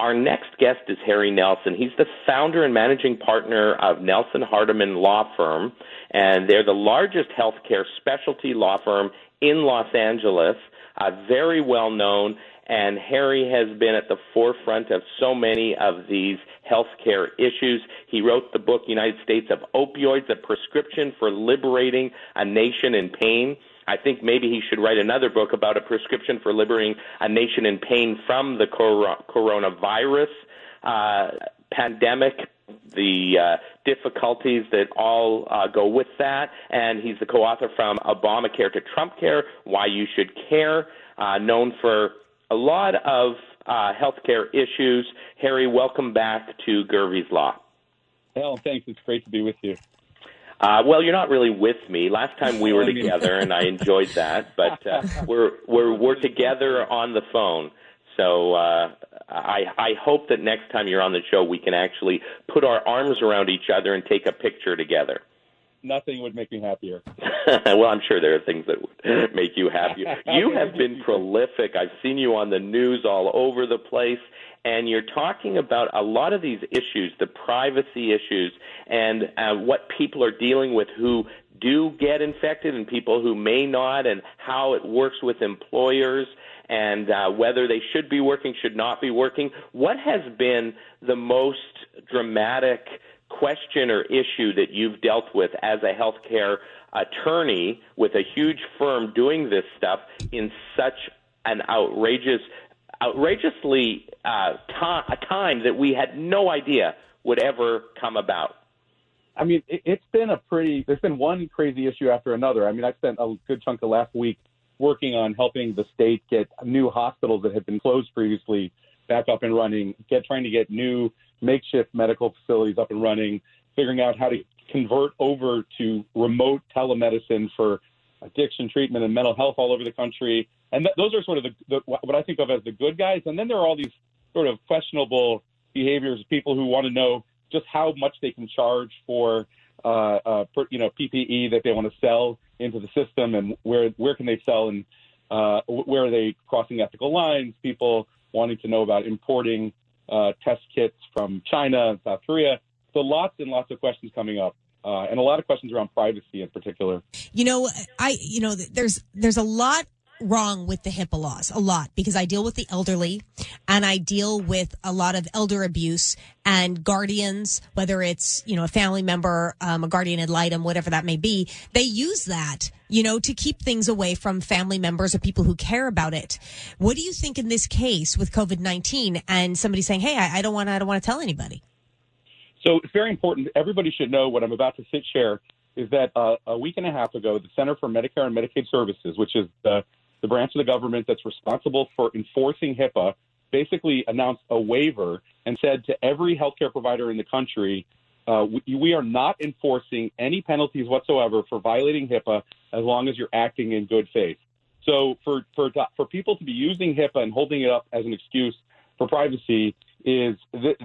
Our next guest is Harry Nelson. He's the founder and managing partner of Nelson Hardiman Law Firm, and they're the largest healthcare specialty law firm in Los Angeles, very well known, and Harry has been at the forefront of so many of these healthcare issues. He wrote the book United States of Opioids, a prescription for liberating a nation in pain. I think maybe he should write another book about a prescription for liberating a nation in pain from the coronavirus pandemic, the difficulties that all go with that. And he's the co-author from Obamacare to Trump Care, Why You Should Care, known for a lot of healthcare issues. Harry, welcome back to Gervais Law. Well, thanks. It's great to be with you. Well, you're not really with me. Last time we were together, and I enjoyed that. But we're together on the phone. So I hope that next time you're on the show, we can actually put our arms around each other and take a picture together. Nothing would make me happier. Well, I'm sure there are things that would make you happier. You have been prolific. I've seen you on the news all over the place, and you're talking about a lot of these issues, the privacy issues, and what people are dealing with who do get infected and people who may not, and how it works with employers, and whether they should be working, should not be working. What has been the most dramatic question or issue that you've dealt with as a healthcare attorney with a huge firm doing this stuff in such an outrageously a time that we had no idea would ever come about? I mean, there's been one crazy issue after another. I mean, I spent a good chunk of last week working on helping the state get new hospitals that had been closed previously back up and running, trying to get new makeshift medical facilities up and running, figuring out how to convert over to remote telemedicine for addiction treatment and mental health all over the country. And those are sort of what I think of as the good guys. And then there are all these sort of questionable behaviors, people who want to know just how much they can charge for PPE that they want to sell into the system, and where can they sell, and where are they crossing ethical lines, people wanting to know about importing test kits from China and South Korea. So lots and lots of questions coming up, and a lot of questions around privacy in particular. There's a lot wrong with the HIPAA laws, a lot, because I deal with the elderly and I deal with a lot of elder abuse and guardians, whether it's, a family member, a guardian ad litem, whatever that may be. They use that, to keep things away from family members or people who care about it. What do you think in this case with COVID-19 and somebody saying, hey, I don't want to tell anybody? So it's very important. Everybody should know what I'm about to share is that a week and a half ago, the Center for Medicare and Medicaid Services, which is the branch of the government that's responsible for enforcing HIPAA, basically announced a waiver and said to every healthcare provider in the country, we are not enforcing any penalties whatsoever for violating HIPAA as long as you're acting in good faith. So for people to be using HIPAA and holding it up as an excuse for privacy this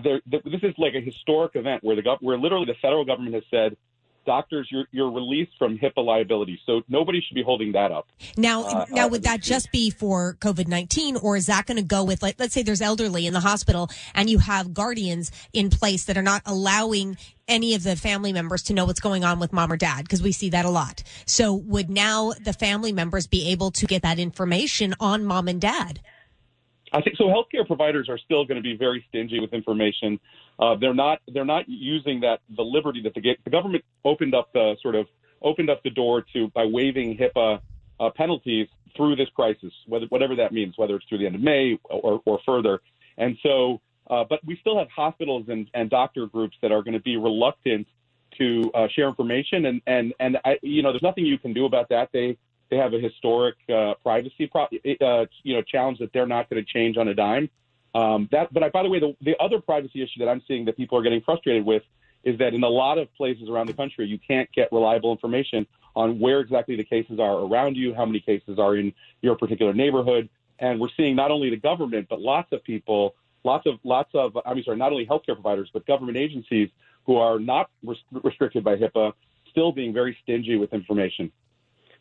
is like a historic event where literally the federal government has said, doctors, you're released from HIPAA liability, so nobody should be holding that up. Now, would that just be for COVID-19, or is that going to go with, let's say there's elderly in the hospital and you have guardians in place that are not allowing any of the family members to know what's going on with mom or dad, because we see that a lot. So would now the family members be able to get that information on mom and dad? I think so. Healthcare providers are still going to be very stingy with information. They're not using the liberty that the government opened up the door to by waiving HIPAA penalties through this crisis, whatever that means, whether it's through the end of May or further. And so, but we still have hospitals and doctor groups that are going to be reluctant to share information, and there's nothing you can do about that. They have a historic privacy challenge that they're not going to change on a dime. But by the way, the other privacy issue that I'm seeing that people are getting frustrated with is that in a lot of places around the country, you can't get reliable information on where exactly the cases are around you, how many cases are in your particular neighborhood. And we're seeing not only the government, but lots of people, not only healthcare providers, but government agencies who are not restricted by HIPAA, still being very stingy with information.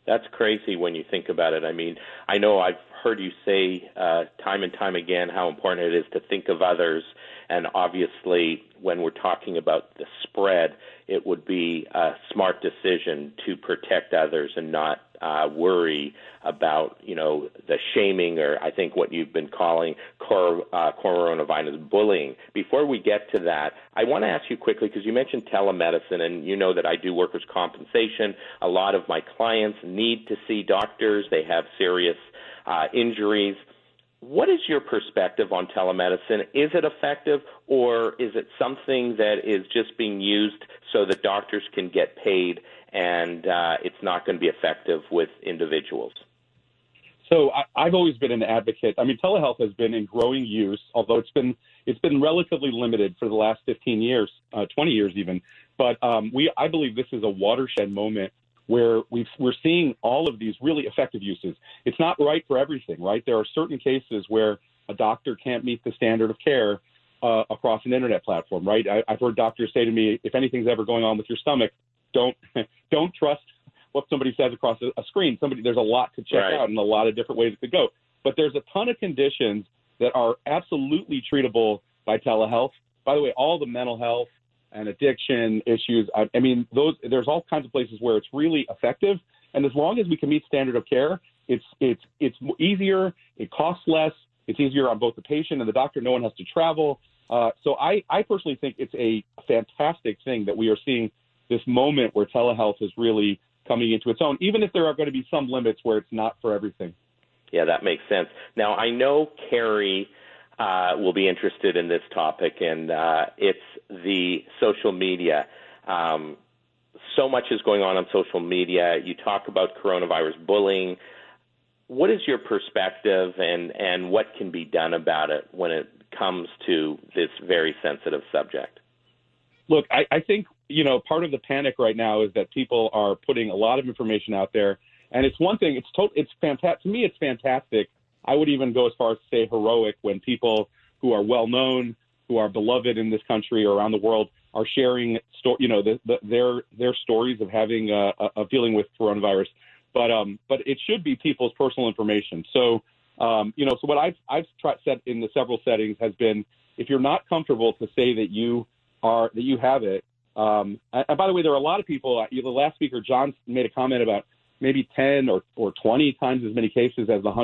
That's crazy when you think about it. I mean, I know I've heard you say time and time again how important it is to think of others. And obviously, when we're talking about the spread, it would be a smart decision to protect others and not worry about, the shaming, or I think what you've been calling coronavirus bullying. Before we get to that, I want to ask you quickly, because you mentioned telemedicine, and you know that I do workers' compensation. A lot of my clients need to see doctors. They have serious injuries. What is your perspective on telemedicine? Is it effective, or is it something that is just being used so that doctors can get paid, and it's not going to be effective with individuals? So I've always been an advocate. I mean, telehealth has been in growing use, although it's been relatively limited for the last 15 years, 20 years even. But I believe this is a watershed moment where we're seeing all of these really effective uses. It's not right for everything, right? There are certain cases where a doctor can't meet the standard of care across an internet platform, right? I've heard doctors say to me, if anything's ever going on with your stomach, don't trust what somebody says across a screen. There's a lot to check out and a lot of different ways it could go. But there's a ton of conditions that are absolutely treatable by telehealth. By the way, all the mental health and addiction issues. I mean, there's all kinds of places where it's really effective. And as long as we can meet standard of care, it's easier, it costs less, it's easier on both the patient and the doctor. No one has to travel. So I personally think it's a fantastic thing that we are seeing this moment where telehealth is really coming into its own, even if there are going to be some limits where it's not for everything. Yeah, that makes sense. Now, I know Carrie will be interested in this topic, and it's the social media. So much is going on social media. You talk about coronavirus bullying. What is your perspective, and what can be done about it when it comes to this very sensitive subject? Look, I think, part of the panic right now is that people are putting a lot of information out there. And it's one thing, it's fantastic. To me, it's fantastic. I would even go as far as to say heroic when people who are well known, who are beloved in this country or around the world, are sharing, their stories of having of dealing with coronavirus. But it should be people's personal information. So so what I've said in the several settings has been, if you're not comfortable to say that you have it. And by the way, there are a lot of people. The last speaker, John, made a comment about maybe 10 or 20 times as many cases as the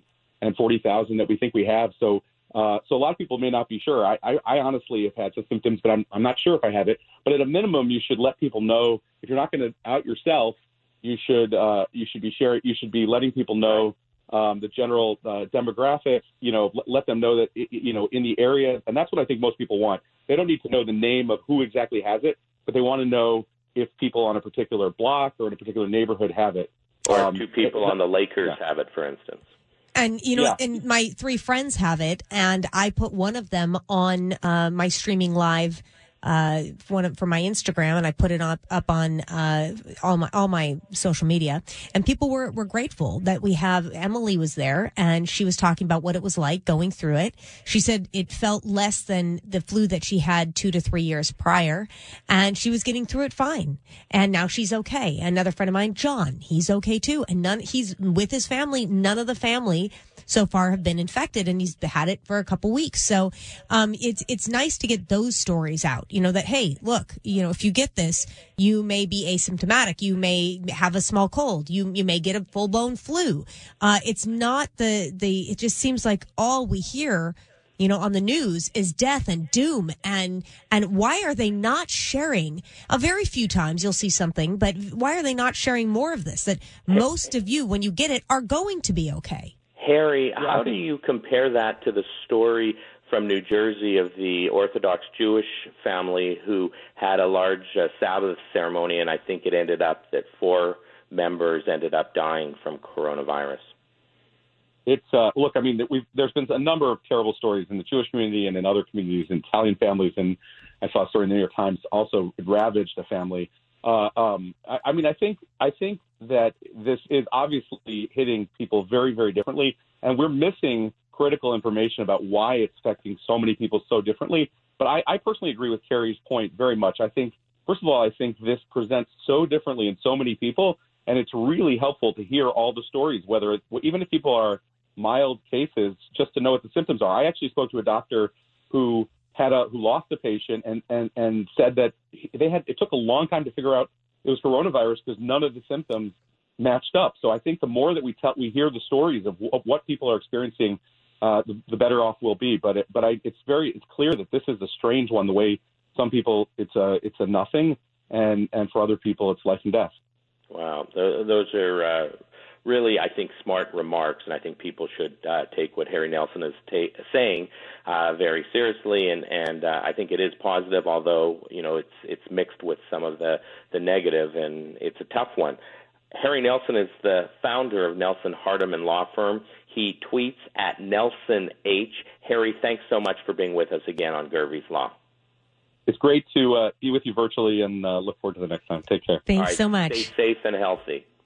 140,000 that we think we have. So a lot of people may not be sure. I honestly have had some symptoms, but I'm not sure if I have it. But at a minimum, you should let people know. If you're not going to out yourself, you should be sharing. You should be letting people know the general demographics. Let them know that in the area, and that's what I think most people want. They don't need to know the name of who exactly has it, but they want to know if people on a particular block or in a particular neighborhood have it. Or two people on the Lakers have it, for instance. And, and my 3 friends have it, and I put one of them on my streaming live for my Instagram, and I put it up on all my social media, and people were grateful that we have. Emily was there, and she was talking about what it was like going through it. She said it felt less than the flu that she had 2 to 3 years prior, and she was getting through it fine. And now she's okay. Another friend of mine, John, he's okay too, and he's with his family. None of the family so far have been infected, and he's had it for a couple weeks. So it's nice to get those stories out. That, hey, look, if you get this, you may be asymptomatic. You may have a small cold. You may get a full-blown flu. It's not it just seems like all we hear, on the news is death and doom. And why are they not sharing? A very few times you'll see something, but why are they not sharing more of this? That most of you, when you get it, are going to be okay. Harry, how do you compare that to the story from New Jersey of the Orthodox Jewish family who had a large Sabbath ceremony, and I think it ended up that 4 members ended up dying from coronavirus? It's look, I mean, there's been a number of terrible stories in the Jewish community and in other communities, in Italian families, and I saw a story in the New York Times also ravaged a family. I think that this is obviously hitting people very, very differently, and we're missing critical information about why it's affecting so many people so differently. But I personally agree with Carrie's point very much. I think, first of all, I think this presents so differently in so many people, And it's really helpful to hear all the stories, even if people are mild cases, just to know what the symptoms are. I actually spoke to a doctor who lost a patient and said that it took a long time to figure out it was coronavirus because none of the symptoms matched up. So I think the more that we hear the stories of what people are experiencing, the better off we'll be. But it's clear that this is a strange one. The way some people it's a nothing, and for other people it's life and death. Wow, those are really, I think, smart remarks, and I think people should take what Harry Nelson is saying very seriously, and I think it is positive, although it's mixed with some of the negative, and it's a tough one. Harry Nelson is the founder of Nelson Hardiman Law Firm. He tweets at Nelson H. Harry, thanks so much for being with us again on Gervais Law. It's great to be with you virtually, and look forward to the next time. Take care. Thanks so much. Stay safe and healthy.